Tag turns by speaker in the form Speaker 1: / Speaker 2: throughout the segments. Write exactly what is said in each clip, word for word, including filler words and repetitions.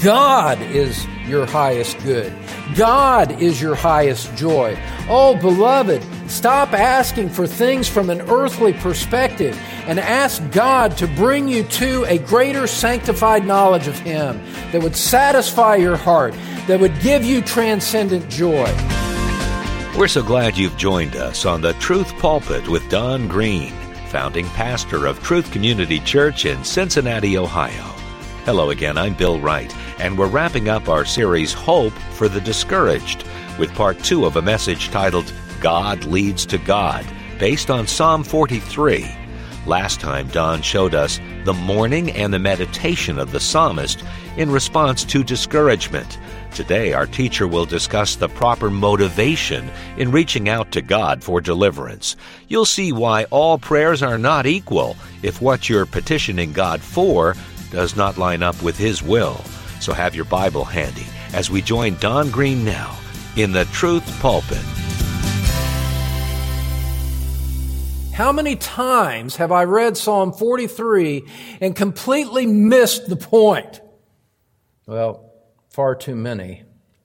Speaker 1: God is your highest good. God is your highest joy. Oh, beloved, stop asking for things from an earthly perspective and ask God to bring you to a greater sanctified knowledge of Him that would satisfy your heart, that would give you transcendent joy.
Speaker 2: We're so glad you've joined us on the Truth Pulpit with Don Green, founding pastor of Truth Community Church in Cincinnati, Ohio. Hello again, I'm Bill Wright, and we're wrapping up our series Hope for the Discouraged with part two of a message titled God Leads to God, based on Psalm forty-three. Last time, Don showed us the mourning and the meditation of the psalmist in response to discouragement. Today, our teacher will discuss the proper motivation in reaching out to God for deliverance. You'll see why all prayers are not equal if what you're petitioning God for does not line up with His will. So have your Bible handy as we join Don Green now in the Truth Pulpit.
Speaker 1: How many times have I read Psalm forty-three and completely missed the point? Well, far too many.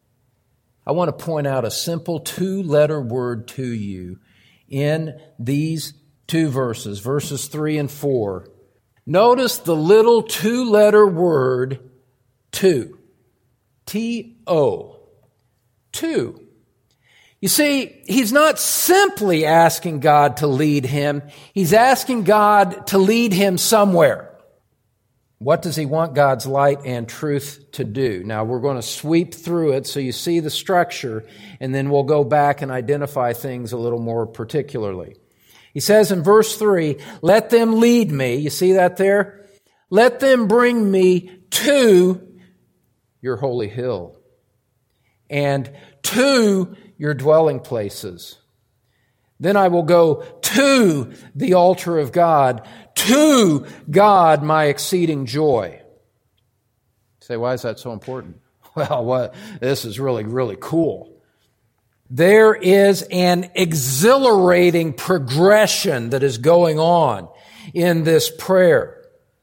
Speaker 1: I want to point out a simple two-letter word to you in these two verses, verses three and four. Notice the little two-letter word, to. T O. To. You see, he's not simply asking God to lead him. He's asking God to lead him somewhere. What does he want God's light and truth to do? Now, we're going to sweep through it so you see the structure, and then we'll go back and identify things a little more particularly. He says in verse three, let them lead me. You see that there? Let them bring me to your holy hill and to your dwelling places. Then I will go to the altar of God, to God my exceeding joy. You say, why is that so important? Well, what, this is really, really cool. There is an exhilarating progression that is going on in this prayer.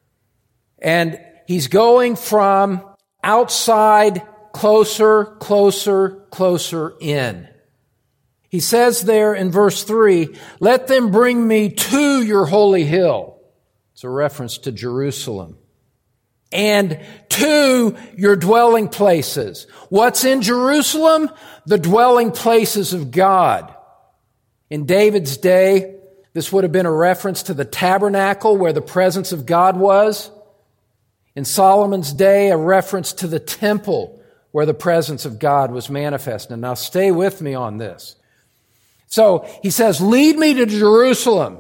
Speaker 1: And he's going from outside closer, closer, closer in. He says there in verse three, let them bring me to your holy hill. It's a reference to Jerusalem. And to your dwelling places. What's in Jerusalem? The dwelling places of God. In David's day, this would have been a reference to the tabernacle where the presence of God was. In Solomon's day, a reference to the temple where the presence of God was manifested. Now stay with me on this. So he says, lead me to Jerusalem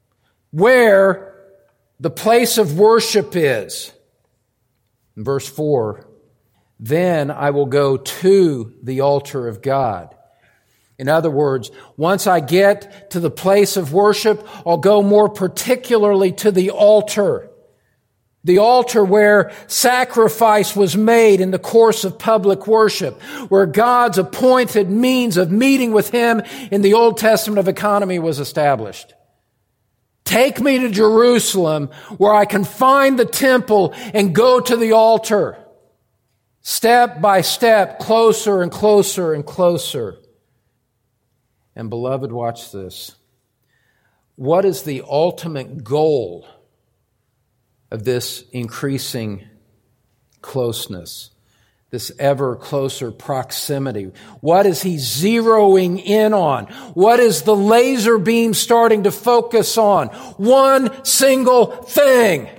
Speaker 1: where the place of worship is. In verse four, then I will go to the altar of God. In other words, once I get to the place of worship, I'll go more particularly to the altar. The altar where sacrifice was made in the course of public worship, where God's appointed means of meeting with Him in the Old Testament of economy was established. Take me to Jerusalem where I can find the temple and go to the altar. Step by step, closer and closer and closer. And beloved, watch this. What is the ultimate goal of this increasing closeness? This ever closer proximity. What is he zeroing in on? What is the laser beam starting to focus on? One single thing.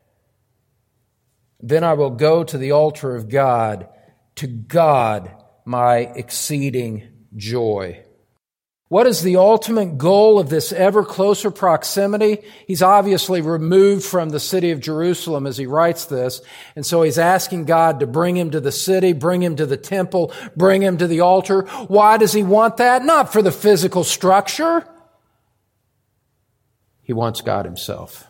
Speaker 1: Then I will go to the altar of God, to God my exceeding joy. What is the ultimate goal of this ever closer proximity? He's obviously removed from the city of Jerusalem as he writes this. And so he's asking God to bring him to the city, bring him to the temple, bring him to the altar. Why does he want that? Not for the physical structure. He wants God himself.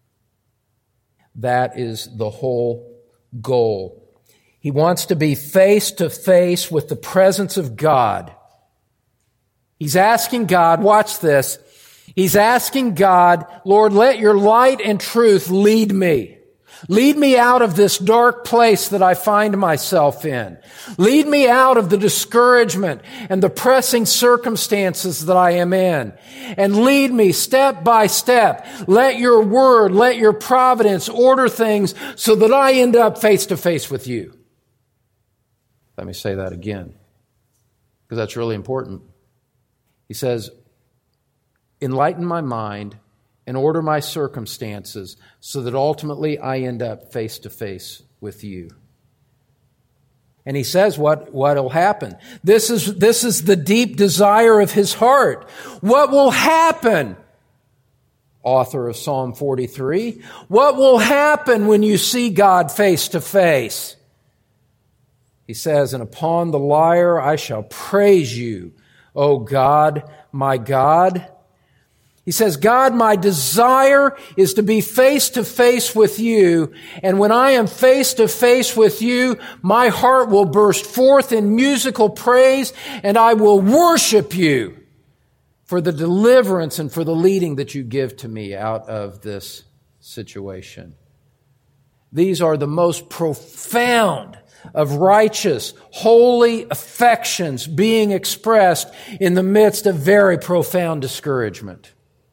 Speaker 1: That is the whole goal. He wants to be face to face with the presence of God. He's asking God, watch this, he's asking God, Lord, let your light and truth lead me. Lead me out of this dark place that I find myself in. Lead me out of the discouragement and the pressing circumstances that I am in. And lead me step by step. Let your word, let your providence order things so that I end up face to face with you. Let me say that again, because that's really important. He says, enlighten my mind and order my circumstances so that ultimately I end up face to face with you. And he says what what'll happen. This is, this is the deep desire of his heart. What will happen? Author of Psalm forty-three. What will happen when you see God face to face? He says, and upon the lyre I shall praise you, O God, my God. He says, God, my desire is to be face to face with you. And when I am face to face with you, my heart will burst forth in musical praise and I will worship you for the deliverance and for the leading that you give to me out of this situation. These are the most profound of righteous, holy affections being expressed in the midst of very profound discouragement.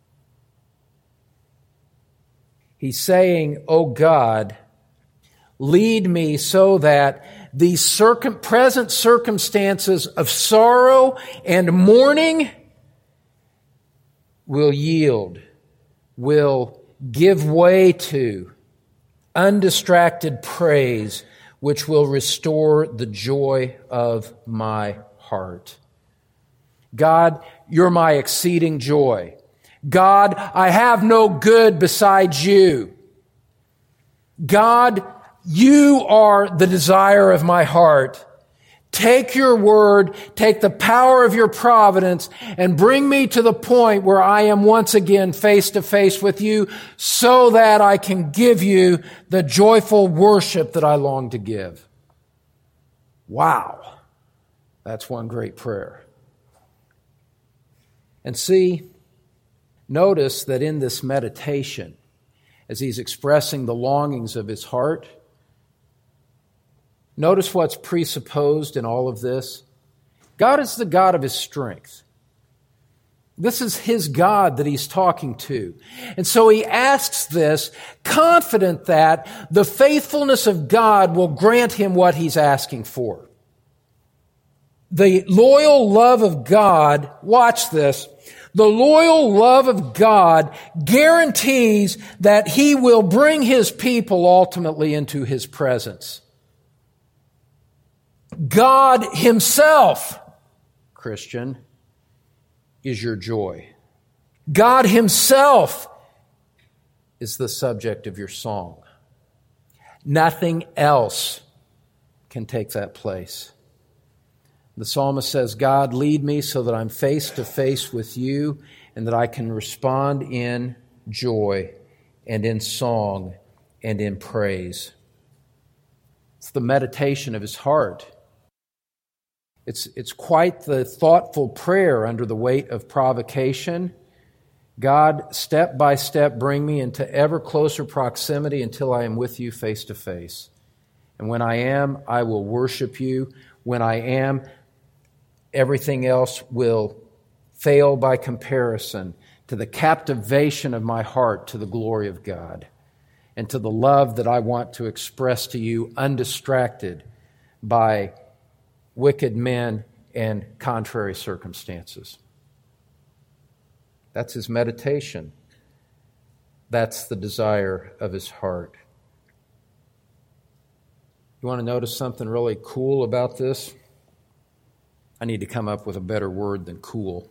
Speaker 1: He's saying, oh God, lead me so that these circum- present circumstances of sorrow and mourning will yield, will give way to undistracted praise, which will restore the joy of my heart. God, you're my exceeding joy. God, I have no good besides you. God, you are the desire of my heart. Take your word, take the power of your providence, and bring me to the point where I am once again face to face with you so that I can give you the joyful worship that I long to give. Wow. That's one great prayer. And see, notice that in this meditation, as he's expressing the longings of his heart, notice what's presupposed in all of this. God is the God of his strength. This is his God that he's talking to. And so he asks this, confident that the faithfulness of God will grant him what he's asking for. The loyal love of God, watch this, the loyal love of God guarantees that he will bring his people ultimately into his presence. God himself, Christian, is your joy. God himself is the subject of your song. Nothing else can take that place. The psalmist says, God, lead me so that I'm face to face with you and that I can respond in joy and in song and in praise. It's the meditation of his heart. It's, it's quite the thoughtful prayer under the weight of provocation. God, step by step, bring me into ever closer proximity until I am with you face to face. And when I am, I will worship you. When I am, everything else will fail by comparison to the captivation of my heart to the glory of God and to the love that I want to express to you undistracted by wicked men and contrary circumstances. That's his meditation. That's the desire of his heart. You want to notice something really cool about this? I need to come up with a better word than cool.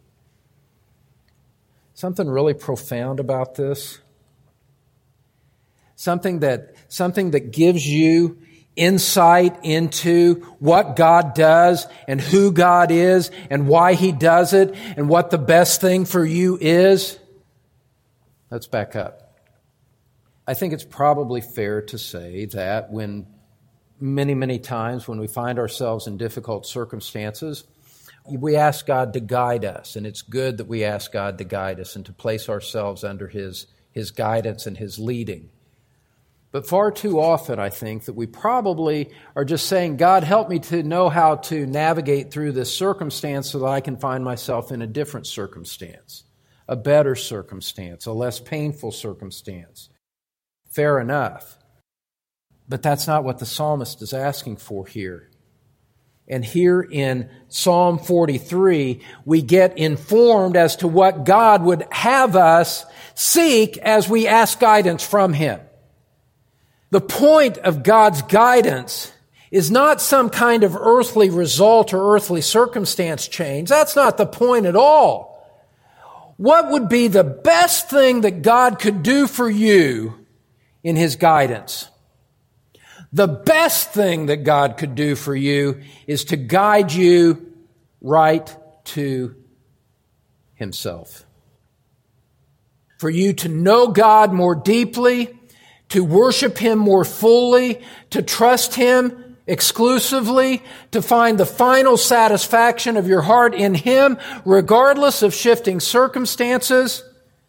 Speaker 1: Something really profound about this. Something that, something that gives you insight into what God does and who God is and why he does it and what the best thing for you is. Let's back up. I think it's probably fair to say that when many, many times when we find ourselves in difficult circumstances, we ask God to guide us, and it's good that we ask God to guide us and to place ourselves under his, his guidance and his leading. But far too often, I think, that we probably are just saying, God, help me to know how to navigate through this circumstance so that I can find myself in a different circumstance, a better circumstance, a less painful circumstance. Fair enough. But that's not what the psalmist is asking for here. And here in Psalm forty-three, we get informed as to what God would have us seek as we ask guidance from Him. The point of God's guidance is not some kind of earthly result or earthly circumstance change. That's not the point at all. What would be the best thing that God could do for you in His guidance? The best thing that God could do for you is to guide you right to Himself. For you to know God more deeply, to worship Him more fully, to trust Him exclusively, to find the final satisfaction of your heart in Him, regardless of shifting circumstances.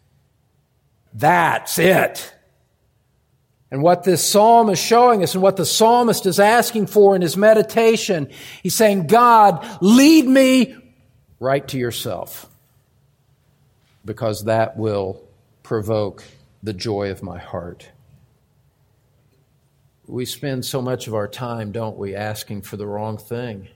Speaker 1: That's it. And what this psalm is showing us and what the psalmist is asking for in his meditation, he's saying, God, lead me right to yourself, because that will provoke the joy of my heart. We spend so much of our time, don't we, asking for the wrong thing.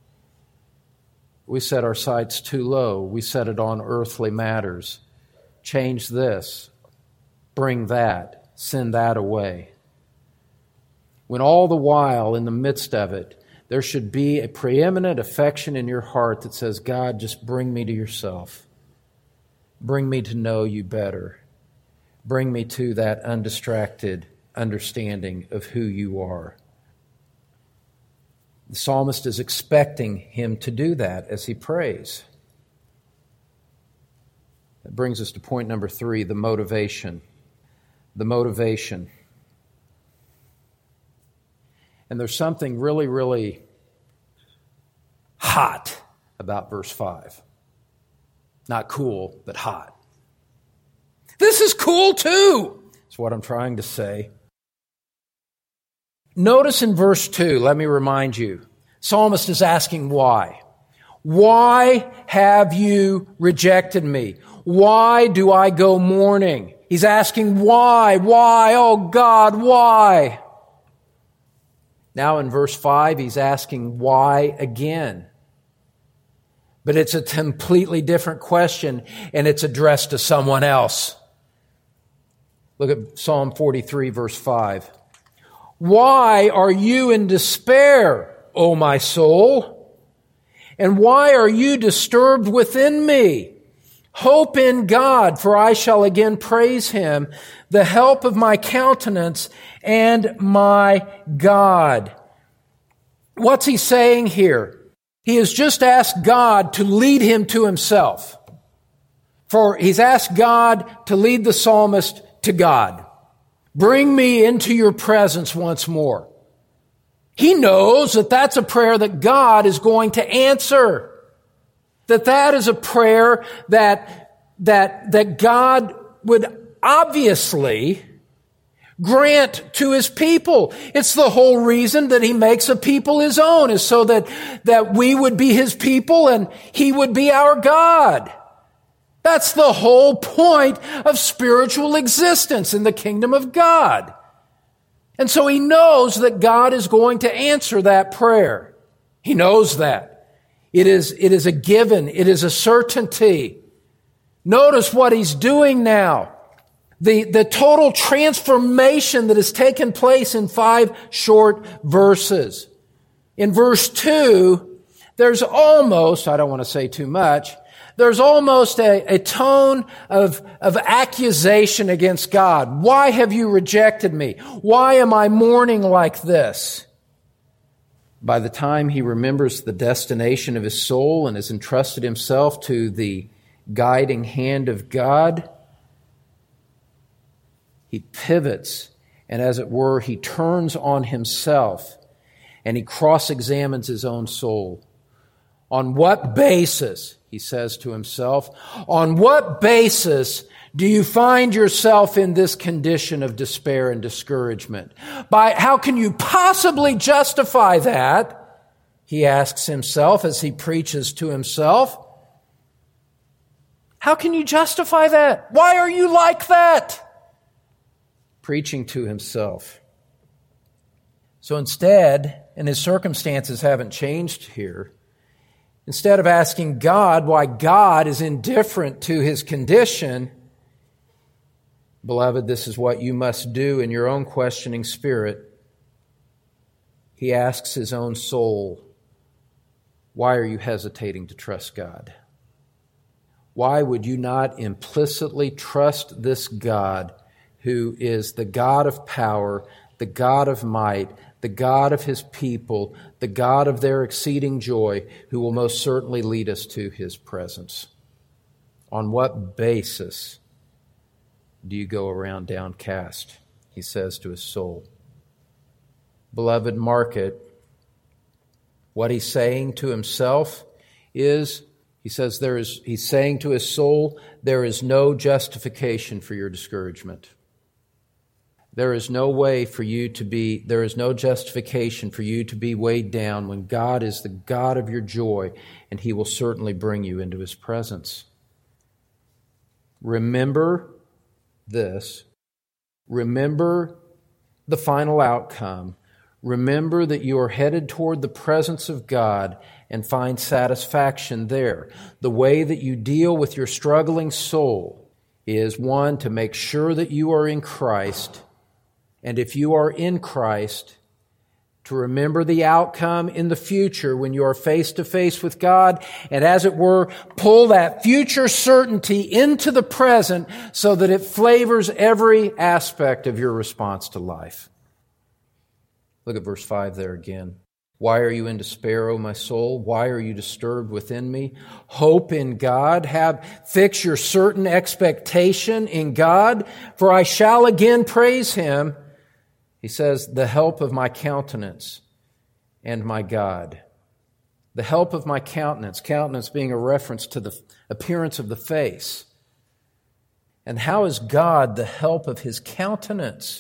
Speaker 1: We set our sights too low. We set it on earthly matters. Change this, bring that, send that away. When all the while, in the midst of it, there should be a preeminent affection in your heart that says, God, just bring me to yourself. Bring me to know you better. Bring me to that undistracted understanding of who you are. The psalmist is expecting him to do that as he prays. That brings us to point number three, the motivation. The motivation. And there's something really, really hot about verse five. Not cool, but hot. This is cool too, is what I'm trying to say. Notice in verse two, let me remind you, psalmist is asking why. Why have you rejected me? Why do I go mourning? He's asking why, why, oh God, why? Now in verse five, he's asking why again. But it's a completely different question, and it's addressed to someone else. Look at Psalm forty-three, verse five. Why are you in despair, O my soul? And why are you disturbed within me? Hope in God, for I shall again praise Him, the help of my countenance and my God. What's he saying here? He has just asked God to lead him to Himself. For he's asked God to lead the psalmist to God. Bring me into your presence once more. He knows that that's a prayer that God is going to answer. That that is a prayer that, that, that God would obviously grant to His people. It's the whole reason that He makes a people His own, is so that, that we would be His people and He would be our God. That's the whole point of spiritual existence in the kingdom of God. And so He knows that God is going to answer that prayer. He knows that. It is, it is a given. It is a certainty. Notice what He's doing now. The, the total transformation that has taken place in five short verses. In verse two, there's almost, I don't want to say too much, there's almost a, a tone of, of accusation against God. Why have you rejected me? Why am I mourning like this? By the time he remembers the destination of his soul and has entrusted himself to the guiding hand of God, he pivots, and as it were, he turns on himself, and he cross-examines his own soul. On what basis, he says to himself, on what basis do you find yourself in this condition of despair and discouragement? By how can you possibly justify that? He asks himself as he preaches to himself. How can you justify that? Why are you like that? Preaching to himself. So instead, and his circumstances haven't changed here, instead of asking God why God is indifferent to his condition, beloved, this is what you must do in your own questioning spirit. He asks his own soul, why are you hesitating to trust God? Why would you not implicitly trust this God who is the God of power, the God of might, the God of his people, the God of their exceeding joy, who will most certainly lead us to his presence? On what basis do you go around downcast? He says to his soul. Beloved, mark it. What he's saying to himself is, he says there is, he's saying to his soul, there is no justification for your discouragement. There is no way for you to be, there is no justification for you to be weighed down when God is the God of your joy, and he will certainly bring you into his presence. Remember this. Remember the final outcome. Remember that you are headed toward the presence of God and find satisfaction there. The way that you deal with your struggling soul is, one, to make sure that you are in Christ. And if you are in Christ, to remember the outcome in the future when you are face to face with God, and as it were, pull that future certainty into the present so that it flavors every aspect of your response to life. Look at verse five there again. Why are you in despair, O my soul? Why are you disturbed within me? Hope in God. Have, fix your certain expectation in God, for I shall again praise him. He says, the help of my countenance and my God. The help of my countenance, countenance being a reference to the appearance of the face. And how is God the help of his countenance?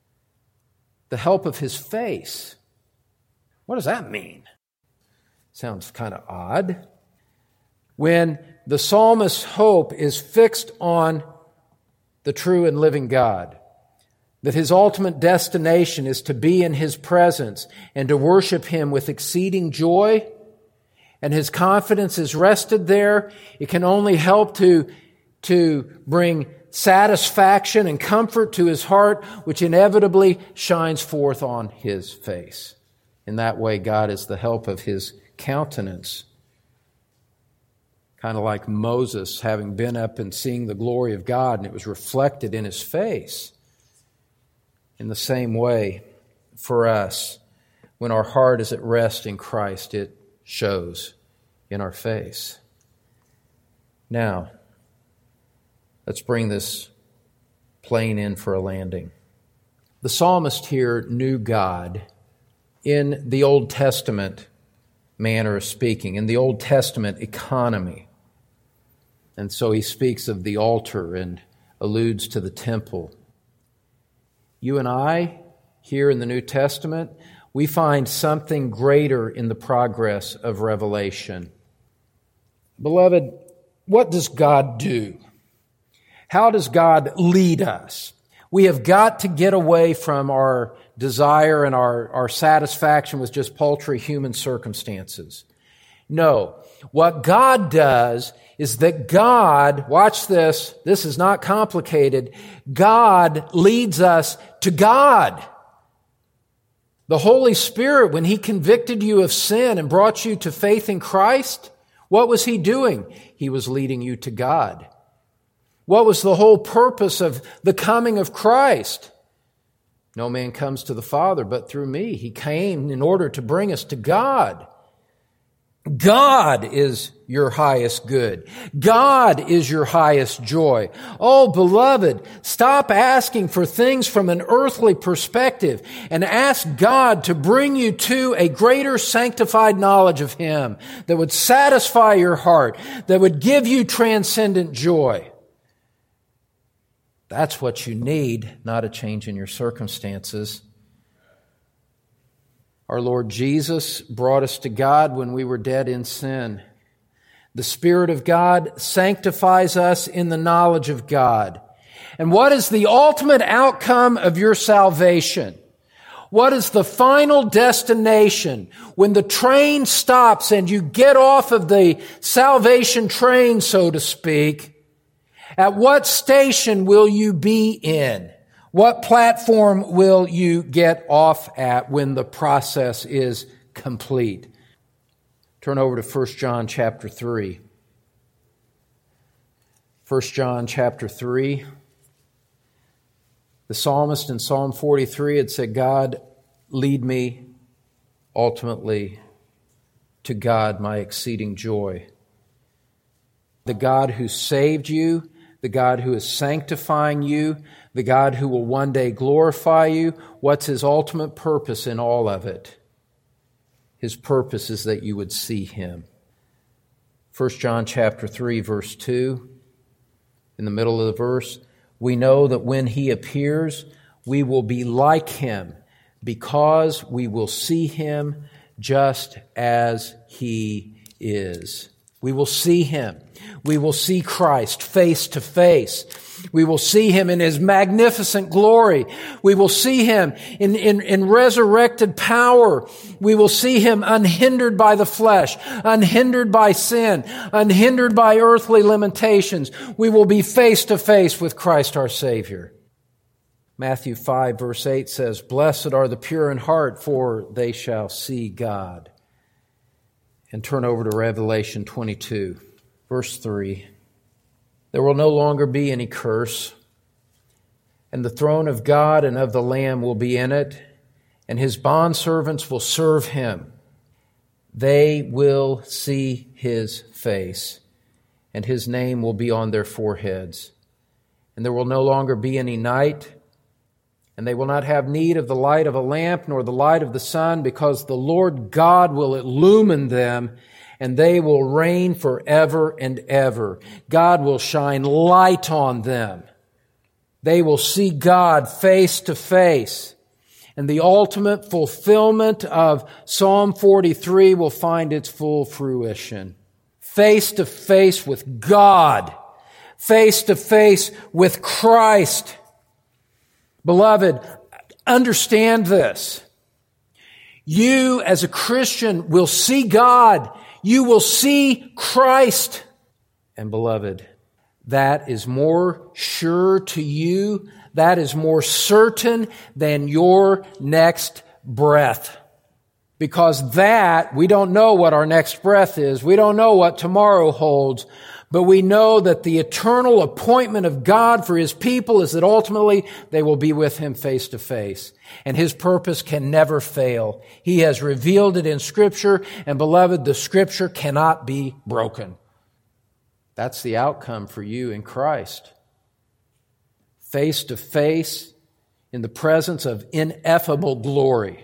Speaker 1: The help of his face. What does that mean? Sounds kind of odd. When the psalmist's hope is fixed on the true and living God, that his ultimate destination is to be in his presence and to worship him with exceeding joy, and his confidence is rested there, it can only help to, to bring satisfaction and comfort to his heart, which inevitably shines forth on his face. In that way, God is the help of his countenance. Kind of like Moses having been up and seeing the glory of God, and it was reflected in his face. In the same way, for us, when our heart is at rest in Christ, it shows in our face. Now, let's bring this plane in for a landing. The psalmist here knew God in the Old Testament manner of speaking, in the Old Testament economy. And so he speaks of the altar and alludes to the temple. You and I, here in the New Testament, we find something greater in the progress of revelation. Beloved, what does God do? How does God lead us? We have got to get away from our desire and our, our satisfaction with just paltry human circumstances. No, what God does is that God, watch this, this is not complicated, God leads us to God. The Holy Spirit, when He convicted you of sin and brought you to faith in Christ, what was He doing? He was leading you to God. What was the whole purpose of the coming of Christ? No man comes to the Father but through me. He came in order to bring us to God. God is your highest good. God is your highest joy. Oh, beloved, stop asking for things from an earthly perspective and ask God to bring you to a greater sanctified knowledge of Him that would satisfy your heart, that would give you transcendent joy. That's what you need, not a change in your circumstances. Our Lord Jesus brought us to God when we were dead in sin. The Spirit of God sanctifies us in the knowledge of God. And what is the ultimate outcome of your salvation? What is the final destination when the train stops and you get off of the salvation train, so to speak? At what station will you be in? What platform will you get off at when the process is complete? Turn over to First John chapter three. First John chapter three. The psalmist in Psalm forty-three had said, God, lead me ultimately to God, my exceeding joy. The God who saved you, the God who is sanctifying you, the God who will one day glorify you. What's His ultimate purpose in all of it? His purpose is that you would see Him. First John chapter three, verse two, in the middle of the verse, we know that when He appears, we will be like Him because we will see Him just as He is. We will see Him. We will see Christ face to face. We will see Him in His magnificent glory. We will see Him in, in, in resurrected power. We will see Him unhindered by the flesh, unhindered by sin, unhindered by earthly limitations. We will be face to face with Christ our Savior. Matthew five verse eight says, Blessed are the pure in heart, for they shall see God. And turn over to Revelation twenty-two, verse three. There will no longer be any curse, and the throne of God and of the Lamb will be in it, and His bondservants will serve Him. They will see His face, and His name will be on their foreheads. And there will no longer be any night, and they will not have need of the light of a lamp nor the light of the sun, because the Lord God will illumine them, and they will reign forever and ever. God will shine light on them. They will see God face to face. And the ultimate fulfillment of Psalm forty-three will find its full fruition. Face to face with God. Face to face with Christ. Beloved, understand this. You as a Christian will see God. You will see Christ. And beloved, that is more sure to you, that is more certain than your next breath. Because that, we don't know what our next breath is. We don't know what tomorrow holds. But we know that the eternal appointment of God for His people is that ultimately they will be with Him face to face. And His purpose can never fail. He has revealed it in Scripture, and beloved, the Scripture cannot be broken. That's the outcome for you in Christ. Face to face in the presence of ineffable glory.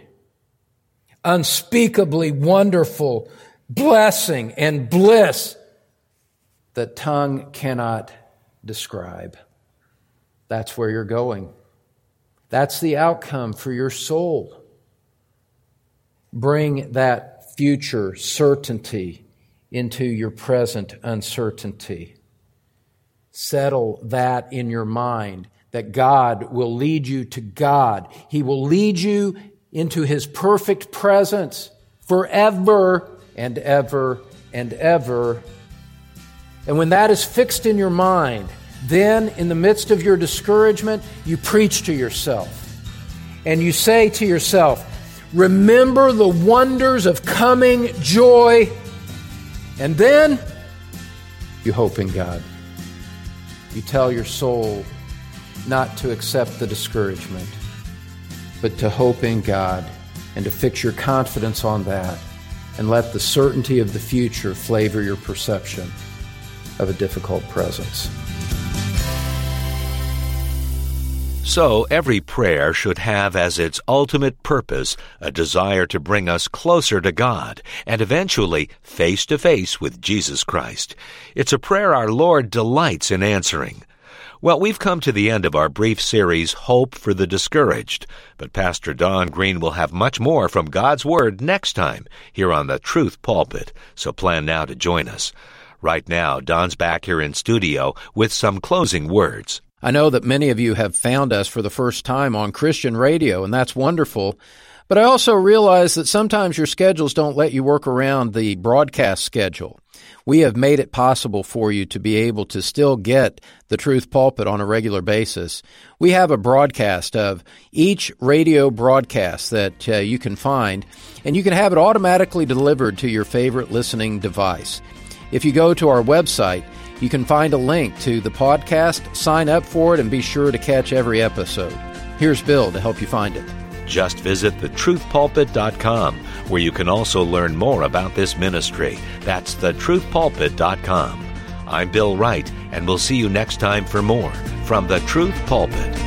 Speaker 1: Unspeakably wonderful blessing and bliss that tongue cannot describe. That's where you're going. That's the outcome for your soul. Bring that future certainty into your present uncertainty. Settle that in your mind, that God will lead you to God. He will lead you into His perfect presence forever and ever and ever. And when that is fixed in your mind, then in the midst of your discouragement, you preach to yourself. And you say to yourself, remember the wonders of coming joy. And then you hope in God. You tell your soul not to accept the discouragement, but to hope in God and to fix your confidence on that. and let the certainty of the future flavor your perception of a difficult presence.
Speaker 2: So every prayer should have as its ultimate purpose a desire to bring us closer to God and eventually face to face with Jesus Christ. It's a prayer our Lord delights in answering. Well, we've come to the end of our brief series, Hope for the Discouraged, but Pastor Don Green will have much more from God's Word next time here on the Truth Pulpit, so plan now to join us. Right now, Don's back here in studio with some closing words.
Speaker 1: I know that many of you have found us for the first time on Christian radio, and that's wonderful. But I also realize that sometimes your schedules don't let you work around the broadcast schedule. We have made it possible for you to be able to still get the Truth Pulpit on a regular basis. We have a broadcast of each radio broadcast that uh, you can find, and you can have it automatically delivered to your favorite listening device. If you go to our website, you can find a link to the podcast, sign up for it, and be sure to catch every episode. Here's Bill to help you find it.
Speaker 2: Just visit the truth pulpit dot com, where you can also learn more about this ministry. That's the truth pulpit dot com. I'm Bill Wright, and we'll see you next time for more from the Truth Pulpit.